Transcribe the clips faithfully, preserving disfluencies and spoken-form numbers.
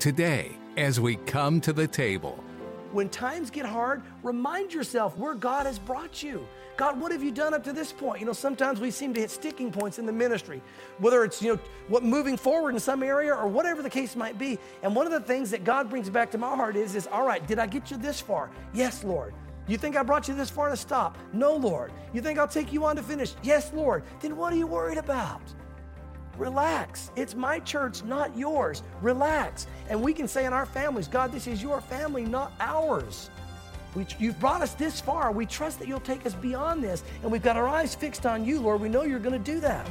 today as we come to the table. When times get hard, remind yourself where God has brought you. God, what have you done up to this point? You know, sometimes we seem to hit sticking points in the ministry, whether it's, you know, what moving forward in some area or whatever the case might be. And one of the things that God brings back to my heart is, is, all right, did I get you this far? Yes, Lord. You think I brought you this far to stop? No, Lord. You think I'll take you on to finish? Yes, Lord. Then what are you worried about? Relax. It's my church, not yours. Relax. And we can say in our families, God, this is your family, not ours. We, you've brought us this far. We trust that you'll take us beyond this. And we've got our eyes fixed on you, Lord. We know you're going to do that.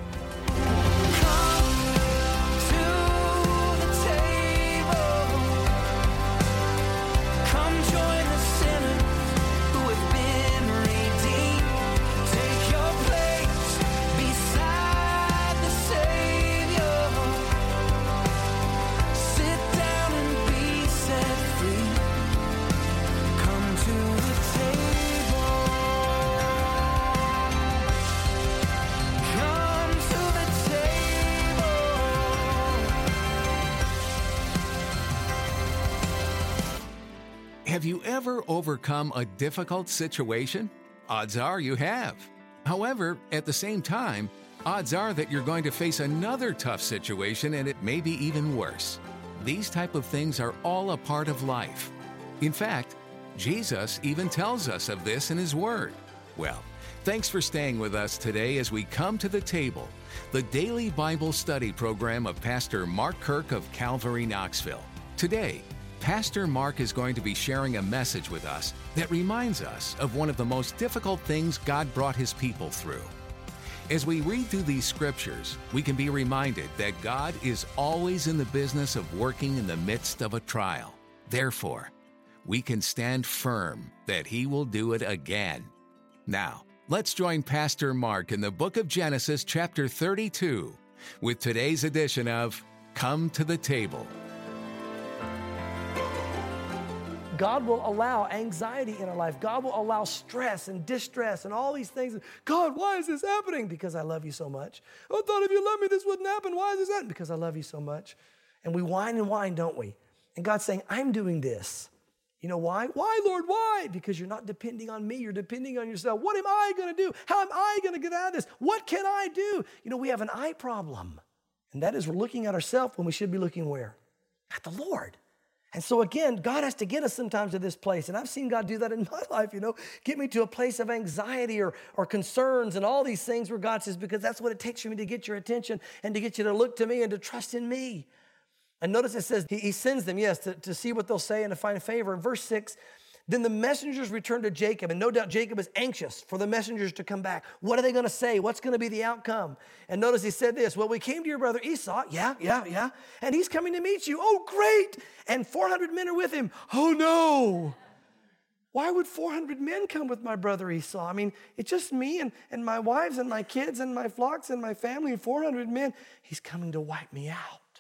Have you ever overcome a difficult situation? Odds are you have. However, at the same time, odds are that you're going to face another tough situation and it may be even worse. These type of things are all a part of life. In fact, Jesus even tells us of this in His Word. Well, thanks for staying with us today as we come to the table, the daily Bible study program of Pastor Mark Kirk of Calvary, Knoxville. Today, Pastor Mark is going to be sharing a message with us that reminds us of one of the most difficult things God brought His people through. As we read through these scriptures, we can be reminded that God is always in the business of working in the midst of a trial. Therefore, we can stand firm that He will do it again. Now, let's join Pastor Mark in the book of Genesis, chapter thirty-two, with today's edition of Come to the Table. God will allow anxiety in our life. God will allow stress and distress and all these things. God, why is this happening? Because I love you so much. I thought if you loved me, this wouldn't happen. Why is this happening? Because I love you so much. And we whine and whine, don't we? And God's saying, I'm doing this. You know why? Why, Lord? Why? Because you're not depending on me. You're depending on yourself. What am I going to do? How am I going to get out of this? What can I do? You know, we have an eye problem. And that is we're looking at ourselves when we should be looking where? At the Lord. And so again, God has to get us sometimes to this place. And I've seen God do that in my life, you know, get me to a place of anxiety or, or concerns and all these things where God says, because that's what it takes for me to get your attention and to get you to look to me and to trust in me. And notice it says, he, he sends them, yes, to, to see what they'll say and to find favor. In verse six, then the messengers returned to Jacob, and no doubt Jacob is anxious for the messengers to come back. What are they going to say? What's going to be the outcome? And notice he said this, well, we came to your brother Esau. Yeah, yeah, yeah. And he's coming to meet you. Oh, great. And four hundred men are with him. Oh, no. Why would four hundred men come with my brother Esau? I mean, it's just me and, and my wives and my kids and my flocks and my family and four hundred men. He's coming to wipe me out.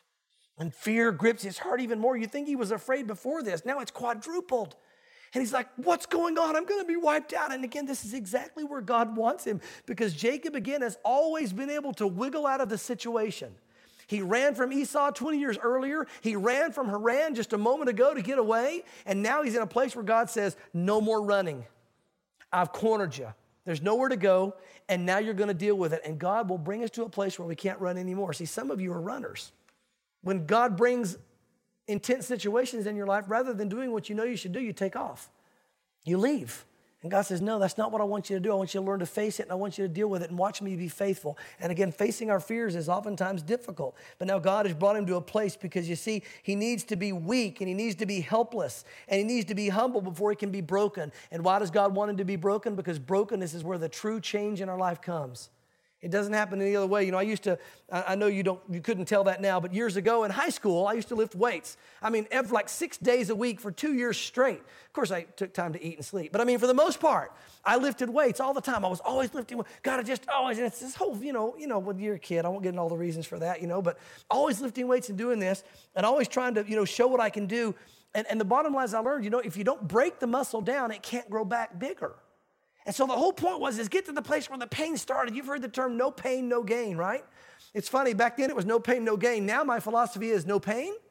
And fear grips his heart even more. You think he was afraid before this. Now it's quadrupled. And he's like, what's going on? I'm going to be wiped out. And again, this is exactly where God wants him, because Jacob, again, has always been able to wiggle out of the situation. He ran from Esau twenty years earlier. He ran from Haran just a moment ago to get away. And now he's in a place where God says, no more running. I've cornered you. There's nowhere to go. And now you're going to deal with it. And God will bring us to a place where we can't run anymore. See, some of you are runners. When God brings intense situations in your life, rather than doing what you know you should do, you take off. You leave. And God says, no, that's not what I want you to do. I want you to learn to face it, and I want you to deal with it and watch me be faithful. And again, facing our fears is oftentimes difficult. But now God has brought him to a place because, you see, he needs to be weak, and he needs to be helpless, and he needs to be humble before he can be broken. And why does God want him to be broken? Because brokenness is where the true change in our life comes. It doesn't happen any other way. You know, I used to, I know you don't, you couldn't tell that now, but years ago in high school, I used to lift weights. I mean, every, like six days a week for two years straight. Of course, I took time to eat and sleep. But I mean, for the most part, I lifted weights all the time. I was always lifting. God, I just always, and it's this whole, you know, you know, when you're a kid, I won't get into all the reasons for that, you know, but always lifting weights and doing this and always trying to, you know, show what I can do. And, and the bottom line is I learned, you know, if you don't break the muscle down, it can't grow back bigger. And so the whole point was is get to the place where the pain started. You've heard the term no pain, no gain, right? It's funny. Back then it was no pain, no gain. Now my philosophy is no pain,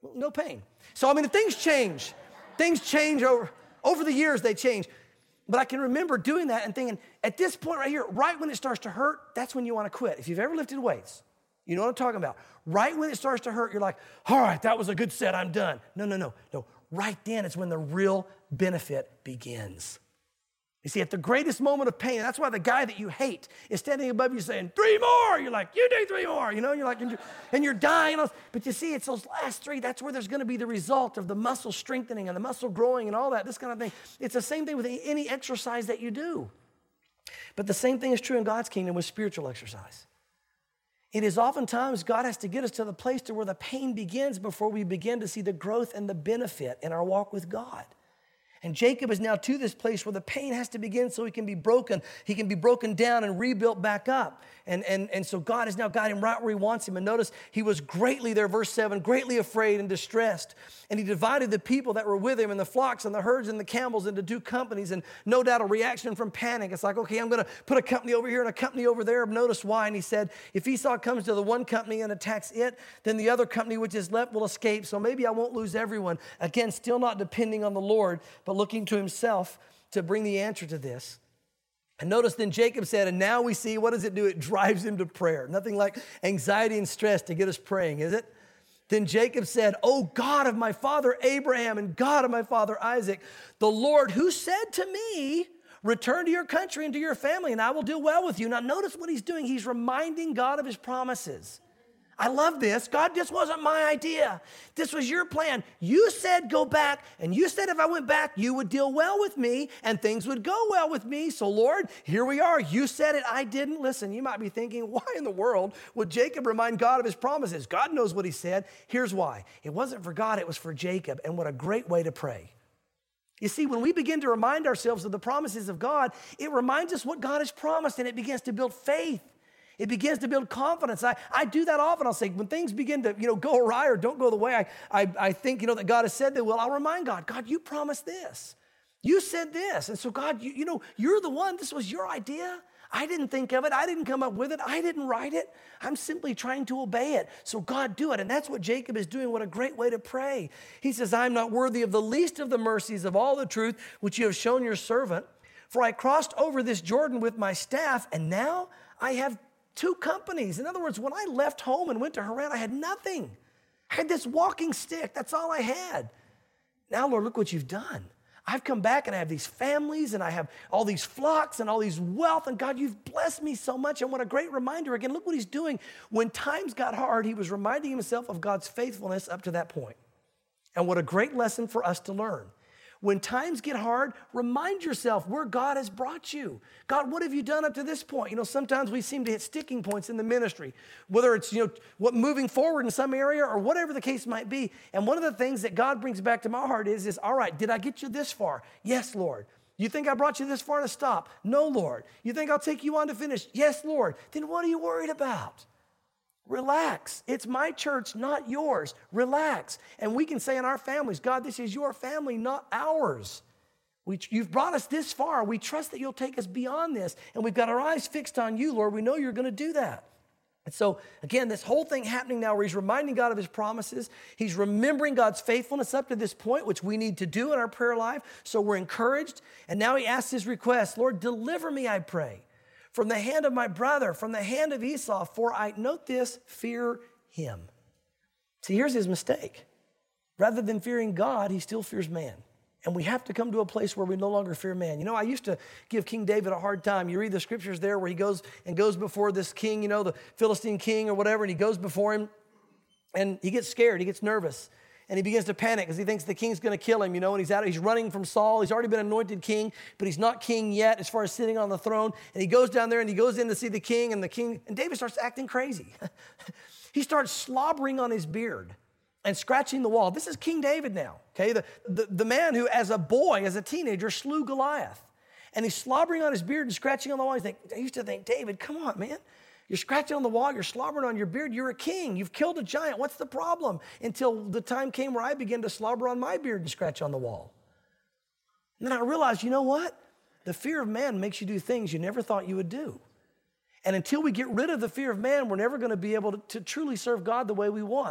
Well, no pain. So, I mean, things change. Things change over, over the years, they change. But I can remember doing that and thinking, at this point right here, right when it starts to hurt, that's when you want to quit. If you've ever lifted weights, you know what I'm talking about. Right when it starts to hurt, you're like, all right, that was a good set, I'm done. No, no, no, no. Right then is when the real benefit begins. You see, at the greatest moment of pain, that's why the guy that you hate is standing above you saying, three more. You're like, you do three more. You know, you're like, and you're, and you're dying. But you see, it's those last three. That's where there's going to be the result of the muscle strengthening and the muscle growing and all that, this kind of thing. It's the same thing with any exercise that you do. But the same thing is true in God's kingdom with spiritual exercise. It is oftentimes God has to get us to the place to where the pain begins before we begin to see the growth and the benefit in our walk with God. And Jacob is now to this place where the pain has to begin so he can be broken. He can be broken down and rebuilt back up. And, and, and so God has now got him right where he wants him. And notice he was greatly there, verse seven, greatly afraid and distressed. And he divided the people that were with him and the flocks and the herds and the camels into two companies. And no doubt a reaction from panic. It's like, okay, I'm going to put a company over here and a company over there. Notice why. And he said, if Esau comes to the one company and attacks it, then the other company which is left will escape. So maybe I won't lose everyone. Again, still not depending on the Lord, but looking to himself to bring the answer to this. And notice then Jacob said, and now we see, what does it do? It drives him to prayer. Nothing like anxiety and stress to get us praying, is it? Then Jacob said, oh God of my father Abraham and God of my father Isaac, the Lord who said to me, return to your country and to your family and I will do well with you. Now notice what he's doing. He's reminding God of his promises. I love this. God, this wasn't my idea. This was your plan. You said go back, and you said if I went back, you would deal well with me, and things would go well with me. So, Lord, here we are. You said it. I didn't. Listen, you might be thinking, why in the world would Jacob remind God of his promises? God knows what he said. Here's why. It wasn't for God. It was for Jacob, and what a great way to pray. You see, when we begin to remind ourselves of the promises of God, it reminds us what God has promised, and it begins to build faith. It begins to build confidence. I, I do that often. I'll say, when things begin to, you know, go awry or don't go the way I, I, I think, you know, that God has said they will, I'll remind God, God, you promised this. You said this. And so, God, you, you know, you're the one. This was your idea. I didn't think of it. I didn't come up with it. I didn't write it. I'm simply trying to obey it. So, God, do it. And that's what Jacob is doing. What a great way to pray. He says, I'm not worthy of the least of the mercies of all the truth which you have shown your servant. For I crossed over this Jordan with my staff, and now I have two companies. In other words, when I left home and went to Haran, I had nothing. I had this walking stick. That's all I had. Now, Lord, look what you've done. I've come back and I have these families and I have all these flocks and all these wealth. And God, you've blessed me so much. And what a great reminder. Again, look what he's doing. When times got hard, he was reminding himself of God's faithfulness up to that point. And what a great lesson for us to learn. When times get hard, remind yourself where God has brought you. God, what have you done up to this point? You know, sometimes we seem to hit sticking points in the ministry, whether it's, you know, what moving forward in some area or whatever the case might be. And one of the things that God brings back to my heart is, is, all right, did I get you this far? Yes, Lord. You think I brought you this far to stop? No, Lord. You think I'll take you on to finish? Yes, Lord. Then what are you worried about? Relax. It's my church, not yours. Relax. And we can say in our families, God, this is your family, not ours. We, you've brought us this far. We trust that you'll take us beyond this. And we've got our eyes fixed on you, Lord. We know you're going to do that. And so, again, this whole thing happening now where he's reminding God of his promises. He's remembering God's faithfulness up to this point, which we need to do in our prayer life. So we're encouraged. And now he asks his request, Lord, deliver me, I pray, from the hand of my brother, from the hand of Esau, for I, note this, fear him. See, here's his mistake. Rather than fearing God, he still fears man. And we have to come to a place where we no longer fear man. You know, I used to give King David a hard time. You read the scriptures there where he goes and goes before this king, you know, the Philistine king or whatever, and he goes before him, and he gets scared, he gets nervous. And he begins to panic because he thinks the king's going to kill him, you know, and he's out, he's running from Saul. He's already been anointed king, but he's not king yet as far as sitting on the throne. And he goes down there and he goes in to see the king, and the king, and David starts acting crazy. He starts slobbering on his beard and scratching the wall. This is King David now, okay? The, the, the man who, as a boy, as a teenager, slew Goliath. And he's slobbering on his beard and scratching on the wall. I, think, I used to think, David, come on, man. You're scratching on the wall, you're slobbering on your beard, you're a king, you've killed a giant, what's the problem? Until the time came where I began to slobber on my beard and scratch on the wall. And then I realized, you know what? The fear of man makes you do things you never thought you would do. And until we get rid of the fear of man, we're never going to be able to, to truly serve God the way we want.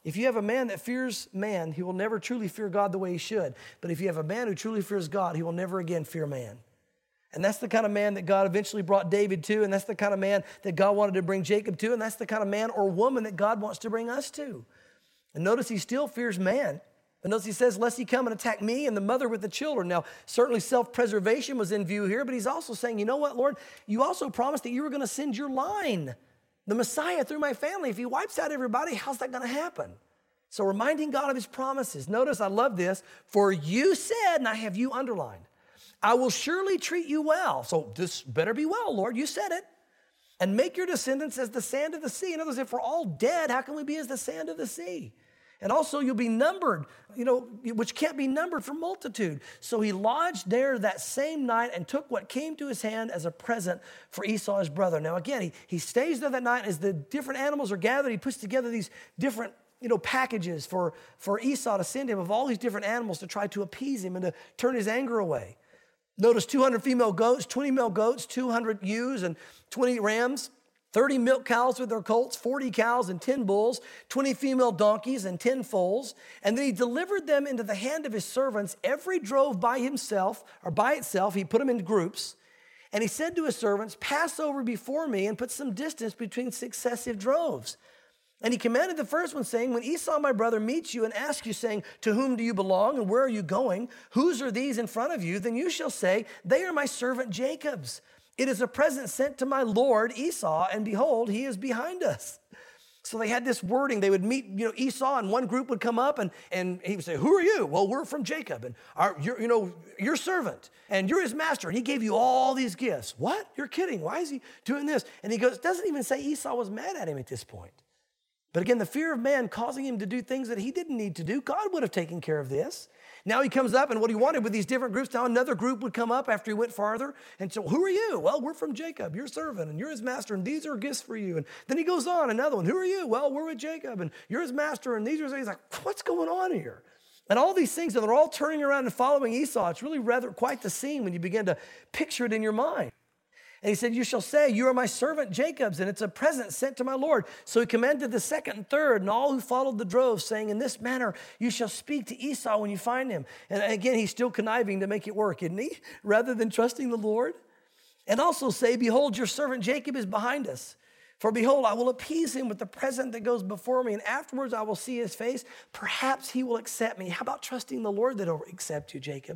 if you have a man that fears man, he will never truly fear God the way he should. But if you have a man who truly fears God, he will never again fear man. And that's the kind of man that God eventually brought David to, and that's the kind of man that God wanted to bring Jacob to, and that's the kind of man or woman that God wants to bring us to. And notice he still fears man. And notice he says, lest he come and attack me and the mother with the children. Now, certainly self-preservation was in view here, but he's also saying, you know what, Lord, you also promised that you were going to send your line, the Messiah, through my family. If he wipes out everybody, how's that going to happen? So reminding God of his promises. Notice, I love this, for you said, and I have you underlined, I will surely treat you well. So this better be well, Lord, you said it. And make your descendants as the sand of the sea. In other words, if we're all dead, how can we be as the sand of the sea? And also you'll be numbered, you know, which can't be numbered for multitude. So he lodged there that same night and took what came to his hand as a present for Esau, his brother. Now again, he, he stays there that night as the different animals are gathered. He puts together these different, you know, packages for, for Esau to send him of all these different animals to try to appease him and to turn his anger away. Notice two hundred female goats, twenty male goats, two hundred ewes and twenty rams, thirty milk cows with their colts, forty cows and ten bulls, twenty female donkeys and ten foals. And then he delivered them into the hand of his servants. Every drove by himself or by itself. He put them into groups. And he said to his servants, pass over before me and put some distance between successive droves. And he commanded the first one, saying, when Esau, my brother, meets you and asks you, saying, to whom do you belong and where are you going? Whose are these in front of you? Then you shall say, they are my servant Jacob's. It is a present sent to my lord Esau, and behold, he is behind us. So they had this wording. They would meet, you know, Esau, and one group would come up, and, and he would say, who are you? Well, we're from Jacob, and our, you're, you know, your servant, and you're his master, and he gave you all these gifts. What? You're kidding. Why is he doing this? And he goes, doesn't even say Esau was mad at him at this point. But again, the fear of man causing him to do things that he didn't need to do. God would have taken care of this. Now he comes up, and what he wanted with these different groups, now another group would come up after he went farther. And so, who are you? Well, we're from Jacob, your servant, and you're his master, and these are gifts for you. And then he goes on, another one. Who are you? Well, we're with Jacob, and you're his master, and these are, he's like, what's going on here? And all these things, and they're all turning around and following Esau. It's really rather quite the scene when you begin to picture it in your mind. And he said, you shall say, you are my servant Jacob's, and it's a present sent to my Lord. So he commanded the second and third, and all who followed the drove, saying, in this manner you shall speak to Esau when you find him. And again, he's still conniving to make it work, isn't he? Rather than trusting the Lord. And also say, behold, your servant Jacob is behind us. For behold, I will appease him with the present that goes before me, and afterwards I will see his face. Perhaps he will accept me. How about trusting the Lord that he'll accept you, Jacob?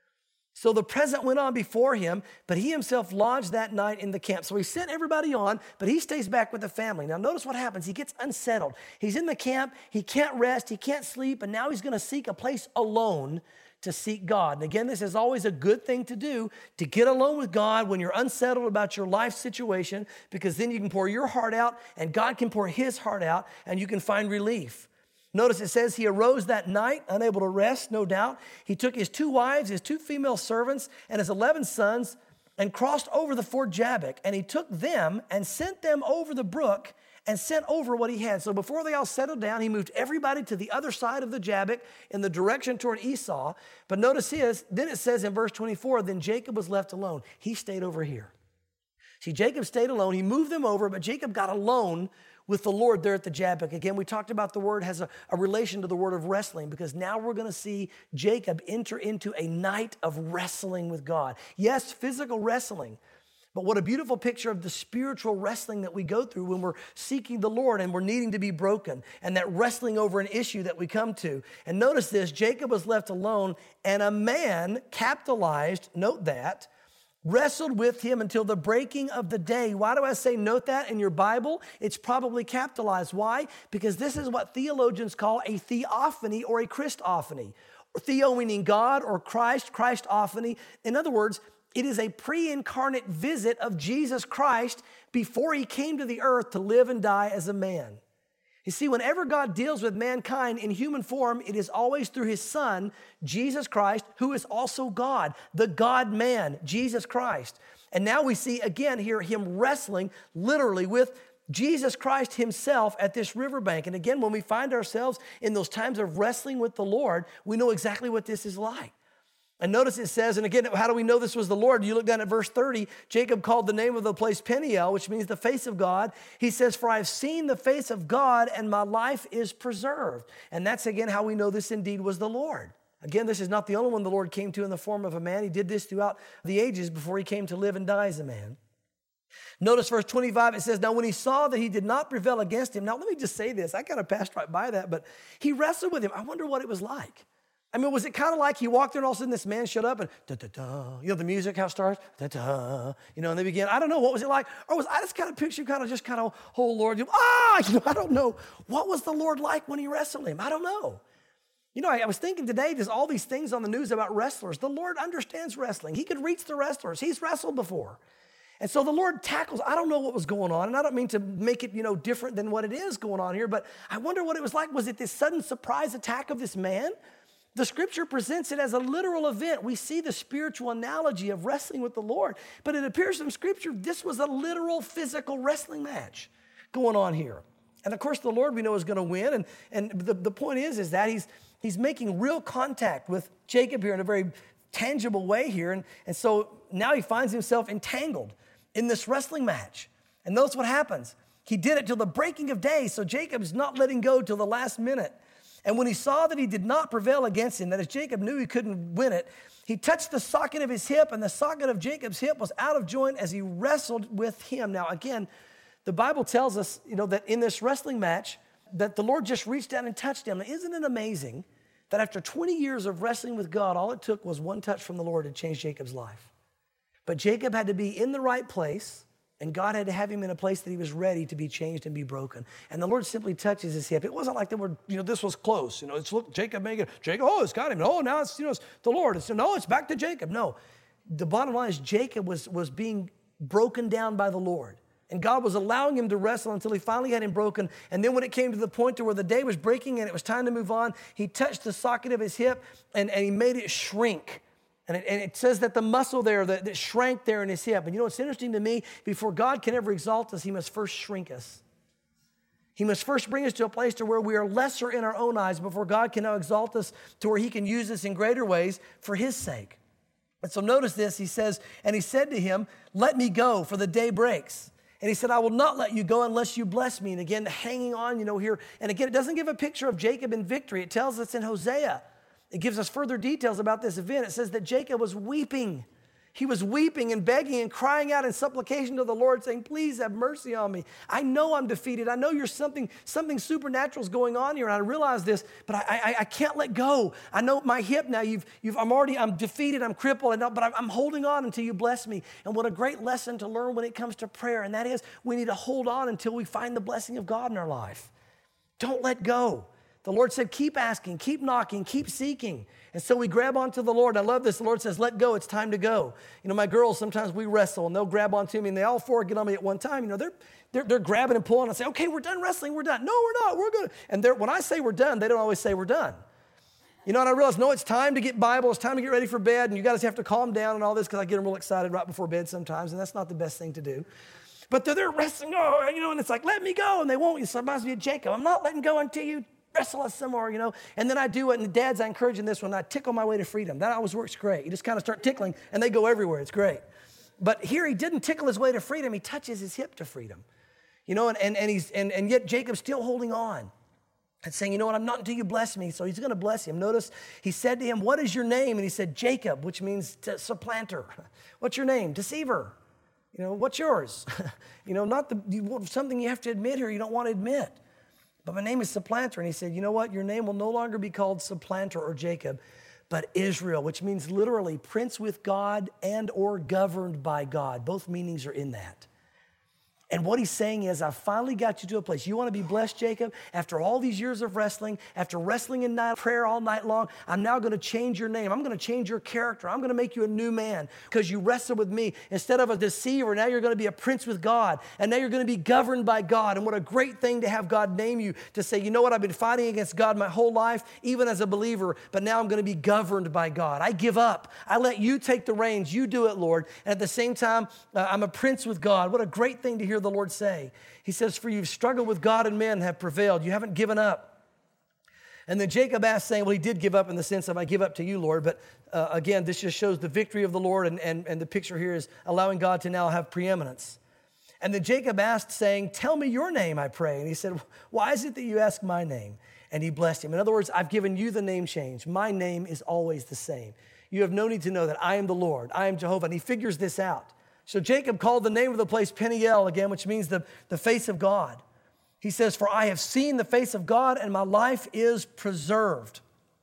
So the present went on before him, but he himself lodged that night in the camp. So he sent everybody on, but he stays back with the family. Now notice what happens. He gets unsettled. He's in the camp. He can't rest. He can't sleep. And now he's going to seek a place alone to seek God. And again, this is always a good thing to do, to get alone with God when you're unsettled about your life situation, because then you can pour your heart out and God can pour his heart out and you can find relief. Notice it says he arose that night, unable to rest, no doubt. He took his two wives, his two female servants, and his eleven sons, and crossed over the ford Jabbok. And he took them and sent them over the brook and sent over what he had. So before they all settled down, he moved everybody to the other side of the Jabbok in the direction toward Esau. But notice his, then it says in verse twenty-four, then Jacob was left alone. He stayed over here. See, Jacob stayed alone. He moved them over, but Jacob got alone with the Lord there at the Jabbok. Again, we talked about the word has a, a relation to the word of wrestling, because now we're going to see Jacob enter into a night of wrestling with God. Yes, physical wrestling, but what a beautiful picture of the spiritual wrestling that we go through when we're seeking the Lord and we're needing to be broken, and that wrestling over an issue that we come to. And notice this, Jacob was left alone, and a man capitalized, note that, wrestled with him until the breaking of the day. Why do I say note that in your Bible? It's probably capitalized. Why? Because this is what theologians call a theophany or a Christophany. Theo meaning God, or Christ, Christophany. In other words, it is a pre-incarnate visit of Jesus Christ before he came to the earth to live and die as a man. You see, whenever God deals with mankind in human form, it is always through his Son, Jesus Christ, who is also God, the God-man, Jesus Christ. And now we see again here him wrestling literally with Jesus Christ himself at this riverbank. And again, when we find ourselves in those times of wrestling with the Lord, we know exactly what this is like. And notice it says, and again, how do we know this was the Lord? You look down at verse thirty, Jacob called the name of the place Peniel, which means the face of God. He says, for I have seen the face of God and my life is preserved. And that's again how we know this indeed was the Lord. Again, this is not the only one the Lord came to in the form of a man. He did this throughout the ages before he came to live and die as a man. Notice verse twenty-five, it says, now when he saw that he did not prevail against him. Now let me just say this. I kind of passed right by that, but he wrestled with him. I wonder what it was like. I mean, was it kind of like he walked there and all of a sudden this man showed up and da-da-da, you know, the music, how it starts, da-da, you know, and they begin, I don't know, what was it like? Or was I just kind of picture kind of just kind of, oh, Lord, you, ah, you know, I don't know. What was the Lord like when he wrestled him? I don't know. You know, I, I was thinking today, there's all these things on the news about wrestlers. The Lord understands wrestling. He could reach the wrestlers. He's wrestled before. And so the Lord tackles, I don't know what was going on, and I don't mean to make it, you know, different than what it is going on here, but I wonder what it was like. Was it this sudden surprise attack of this man? The scripture presents it as a literal event. We see the spiritual analogy of wrestling with the Lord, but it appears from scripture this was a literal physical wrestling match going on here. And of course, the Lord we know is going to win, and, and the, the point is, is that he's, he's making real contact with Jacob here in a very tangible way here, and, and so now he finds himself entangled in this wrestling match. And notice what happens. He did it till the breaking of day, so Jacob's not letting go till the last minute. And when he saw that he did not prevail against him, that as Jacob knew he couldn't win it, he touched the socket of his hip, and the socket of Jacob's hip was out of joint as he wrestled with him. Now, again, the Bible tells us, you know, that in this wrestling match, that the Lord just reached down and touched him. Now, isn't it amazing that after twenty years of wrestling with God, all it took was one touch from the Lord to change Jacob's life? But Jacob had to be in the right place, and God had to have him in a place that he was ready to be changed and be broken. And the Lord simply touches his hip. It wasn't like they were, you know, this was close. You know, it's look, Jacob making, Jacob, oh, it's got him. Oh, now it's, you know, it's the Lord. It's, no, it's back to Jacob. No, the bottom line is Jacob was, was being broken down by the Lord. And God was allowing him to wrestle until he finally had him broken. And then when it came to the point to where the day was breaking and it was time to move on, he touched the socket of his hip and, and he made it shrink. And it, and it says that the muscle there that, that shrank there in his hip. And you know what's interesting to me? Before God can ever exalt us, he must first shrink us. He must first bring us to a place to where we are lesser in our own eyes before God can now exalt us to where he can use us in greater ways for his sake. And so notice this, he says, and he said to him, let me go, for the day breaks. And he said, I will not let you go unless you bless me. And again, hanging on, you know, here. And again, it doesn't give a picture of Jacob in victory. It tells us in Hosea. It gives us further details about this event. It says that Jacob was weeping. He was weeping and begging and crying out in supplication to the Lord, saying, please have mercy on me. I know I'm defeated. I know you're something, something supernatural is going on here, and I realize this, but I, I, I can't let go. I know my hip now, you've, you've, I'm already, I'm defeated, I'm crippled, but I'm holding on until you bless me. And what a great lesson to learn when it comes to prayer, and that is we need to hold on until we find the blessing of God in our life. Don't let go. The Lord said, keep asking, keep knocking, keep seeking. And so we grab onto the Lord. I love this. The Lord says, let go. It's time to go. You know, my girls, sometimes we wrestle, and they'll grab onto me, and they all four get on me at one time. You know, they're, they're, they're grabbing and pulling. I say, okay, we're done wrestling. We're done. No, we're not. We're good. And when I say we're done, they don't always say we're done. You know, and I realize, no, it's time to get Bible. It's time to get ready for bed, and you guys have to calm down and all this because I get them real excited right before bed sometimes, and that's not the best thing to do. But they're, they're wrestling, oh, you know, and it's like, let me go, and they won't. It reminds me of Jacob. I'm not letting go until you wrestle us some more, you know. And then I do it, and the dads, I encourage in this one, I tickle my way to freedom. That always works great. You just kind of start tickling, and they go everywhere. It's great. But here he didn't tickle his way to freedom. He touches his hip to freedom. You know, and, and, and, he's, and, and yet Jacob's still holding on and saying, you know what, I'm not until you bless me. So he's going to bless him. Notice he said to him, what is your name? And he said, Jacob, which means to, supplanter. What's your name? Deceiver. You know, what's yours? you know, not the, you, something you have to admit here you don't want to admit. But my name is Supplanter. And he said, you know what? Your name will no longer be called Supplanter or Jacob, but Israel, which means literally prince with God and or governed by God. Both meanings are in that. And what he's saying is, I finally got you to a place. You want to be blessed, Jacob? After all these years of wrestling, after wrestling in night, prayer all night long, I'm now going to change your name. I'm going to change your character. I'm going to make you a new man because you wrestled with me. Instead of a deceiver, now you're going to be a prince with God. And now you're going to be governed by God. And what a great thing to have God name you to say, you know what? I've been fighting against God my whole life, even as a believer, but now I'm going to be governed by God. I give up. I let you take the reins. You do it, Lord. And at the same time, uh, I'm a prince with God. What a great thing to hear the Lord say. He says, for you've struggled with God and men, have prevailed. You haven't given up. And then Jacob asked, saying, well, he did give up in the sense of, I give up to you, Lord. But uh, again, this just shows the victory of the Lord. And, and, and the picture here is allowing God to now have preeminence. And then Jacob asked, saying, tell me your name, I pray. And he said, why is it that you ask my name? And he blessed him. In other words, I've given you the name change. My name is always the same. You have no need to know that I am the Lord. I am Jehovah. And he figures this out. So Jacob called the name of the place Peniel again, which means the, the face of God. He says, for I have seen the face of God and my life is preserved.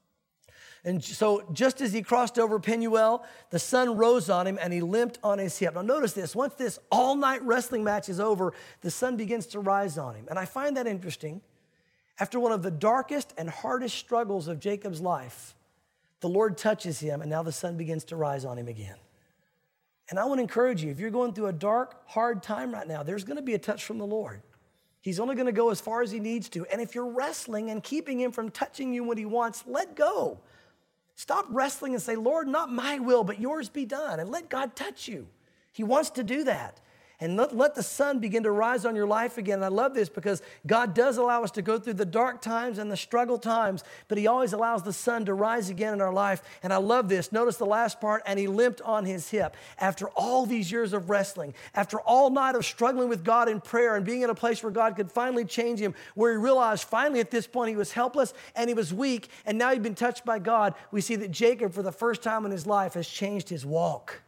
And so just as he crossed over Penuel, the sun rose on him and he limped on his hip. Now notice this, once this all-night wrestling match is over, the sun begins to rise on him. And I find that interesting. After one of the darkest and hardest struggles of Jacob's life, the Lord touches him and now the sun begins to rise on him again. And I want to encourage you, if you're going through a dark, hard time right now, there's going to be a touch from the Lord. He's only going to go as far as he needs to. And if you're wrestling and keeping him from touching you when he wants, let go. Stop wrestling and say, Lord, not my will, but yours be done. And let God touch you. He wants to do that. And let, let the sun begin to rise on your life again. And I love this because God does allow us to go through the dark times and the struggle times, but he always allows the sun to rise again in our life. And I love this. Notice the last part, and he limped on his hip. After all these years of wrestling, after all night of struggling with God in prayer and being in a place where God could finally change him, where he realized finally at this point he was helpless and he was weak, and now he'd been touched by God, we see that Jacob, for the first time in his life, has changed his walk.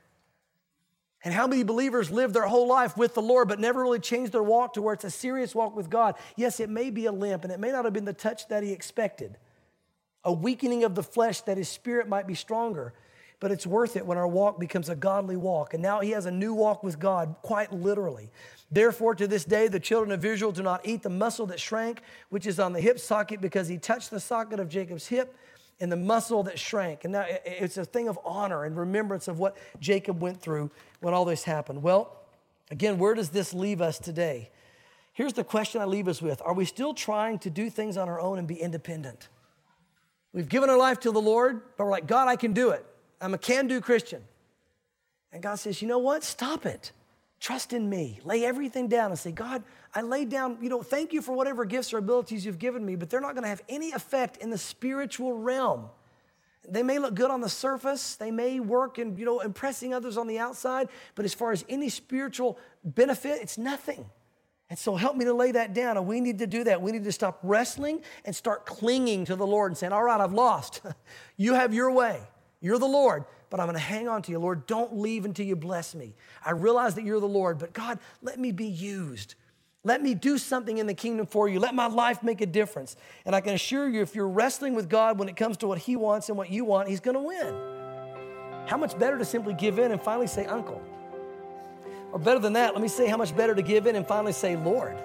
And how many believers live their whole life with the Lord but never really changed their walk to where it's a serious walk with God? Yes, it may be a limp, and it may not have been the touch that he expected. A weakening of the flesh that his spirit might be stronger. But it's worth it when our walk becomes a godly walk. And now he has a new walk with God, quite literally. Therefore, to this day, the children of Israel do not eat the muscle that shrank, which is on the hip socket, because he touched the socket of Jacob's hip and the muscle that shrank. And now it's a thing of honor and remembrance of what Jacob went through when all this happened. Well, again, where does this leave us today? Here's the question I leave us with. Are we still trying to do things on our own and be independent? We've given our life to the Lord, but we're like, God, I can do it. I'm a can-do Christian. And God says, you know what? Stop it. Trust in me. Lay everything down and say, God, I lay down, you know, thank you for whatever gifts or abilities you've given me, but they're not going to have any effect in the spiritual realm. They may look good on the surface. They may work in, you know, impressing others on the outside, but as far as any spiritual benefit, it's nothing. And so help me to lay that down. And we need to do that. We need to stop wrestling and start clinging to the Lord and saying, all right, I've lost. You have your way. You're the Lord, but I'm going to hang on to you. Lord, don't leave until you bless me. I realize that you're the Lord, but God, let me be used. Let me do something in the kingdom for you. Let my life make a difference. And I can assure you, if you're wrestling with God when it comes to what he wants and what you want, he's going to win. How much better to simply give in and finally say, Uncle? Or better than that, let me say how much better to give in and finally say, Lord,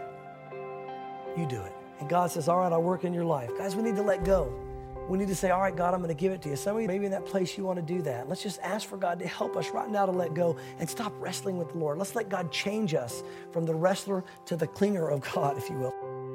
you do it. And God says, all right, I'll work in your life. Guys, we need to let go. We need to say, all right, God, I'm going to give it to you. Some of you, maybe in that place you want to do that. Let's just ask for God to help us right now to let go and stop wrestling with the Lord. Let's let God change us from the wrestler to the clinger of God, if you will.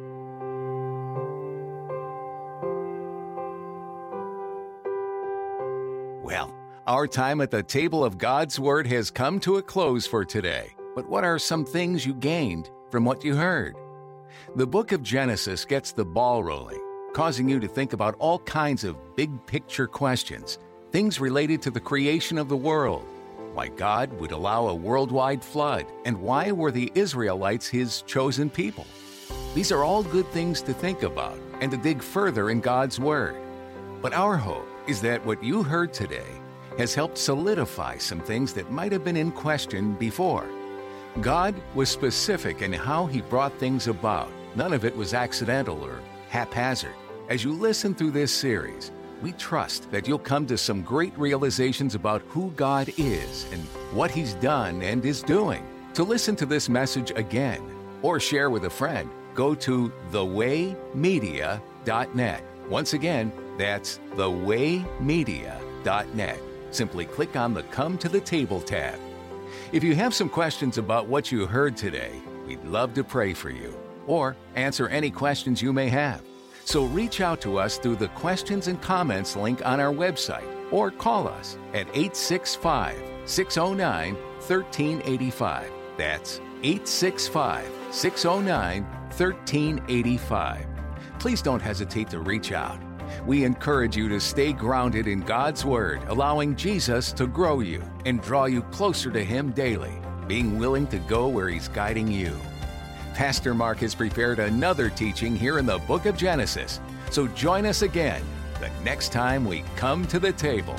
Well, our time at the table of God's Word has come to a close for today. But what are some things you gained from what you heard? The book of Genesis gets the ball rolling, causing you to think about all kinds of big-picture questions, things related to the creation of the world, why God would allow a worldwide flood, and why were the Israelites his chosen people. These are all good things to think about and to dig further in God's Word. But our hope is that what you heard today has helped solidify some things that might have been in question before. God was specific in how he brought things about. None of it was accidental or haphazard. As you listen through this series, we trust that you'll come to some great realizations about who God is and what he's done and is doing. To listen to this message again or share with a friend, go to the way media dot net. Once again, that's the way media dot net. Simply click on the Come to the Table tab. If you have some questions about what you heard today, we'd love to pray for you or answer any questions you may have. So reach out to us through the questions and comments link on our website or call us at eight six five, six oh nine, one three eight five. That's eight six five, six oh nine, one three eight five. Please don't hesitate to reach out. We encourage you to stay grounded in God's Word, allowing Jesus to grow you and draw you closer to Him daily, being willing to go where He's guiding you. Pastor Mark has prepared another teaching here in the book of Genesis, so join us again the next time we come to the table.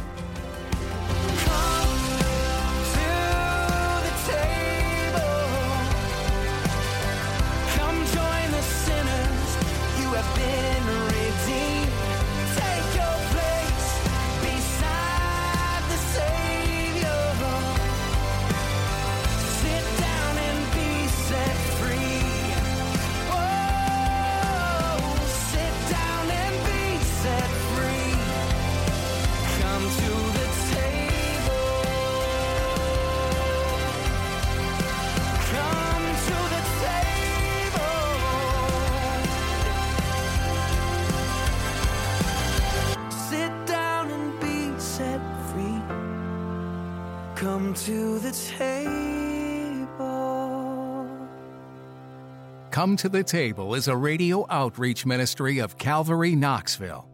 Come to the table. Come to the Table is a radio outreach ministry of Calvary Knoxville.